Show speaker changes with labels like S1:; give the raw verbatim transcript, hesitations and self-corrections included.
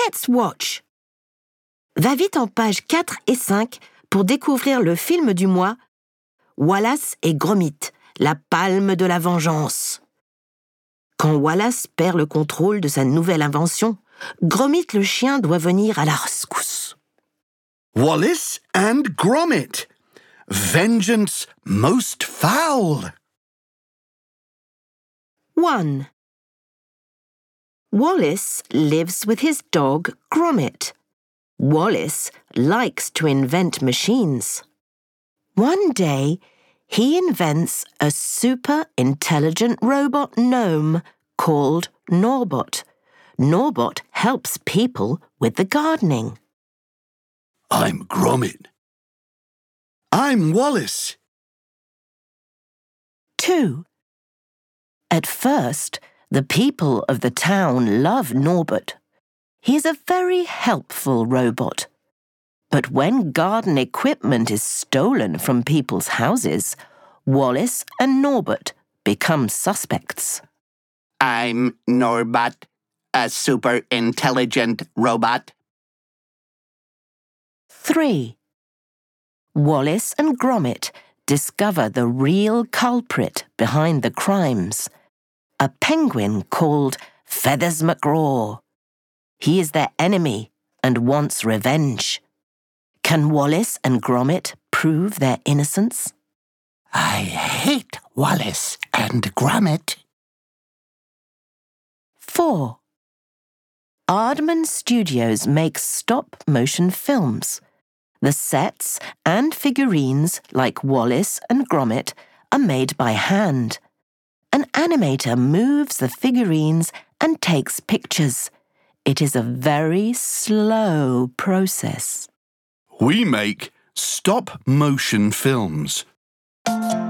S1: Let's watch. Va vite en pages quatre et cinq pour découvrir le film du mois Wallace et Gromit, la palme de la vengeance. Quand Wallace perd le contrôle de sa nouvelle invention, Gromit le chien doit venir à la rescousse.
S2: Wallace and Gromit. Vengeance most foul.
S1: one. Wallace lives with his dog Gromit. Wallace likes to invent machines. One day, he invents a super intelligent robot gnome called Norbot. Norbot helps people with the gardening.
S2: I'm Gromit. I'm Wallace.
S1: two. At first, the people of the town love Norbert. He's a very helpful robot. But when garden equipment is stolen from people's houses, Wallace and Norbert become suspects.
S3: I'm Norbot, a super intelligent robot.
S1: three. Wallace and Gromit discover the real culprit behind the crimes, a penguin called Feathers McGraw. He is their enemy and wants revenge. Can Wallace and Gromit prove their innocence?
S3: I hate Wallace and Gromit.
S1: four. Aardman Studios makes stop-motion films. The sets and figurines, like Wallace and Gromit, are made by hand. An animator moves the figurines and takes pictures. It is a very slow process.
S2: We make stop-motion films.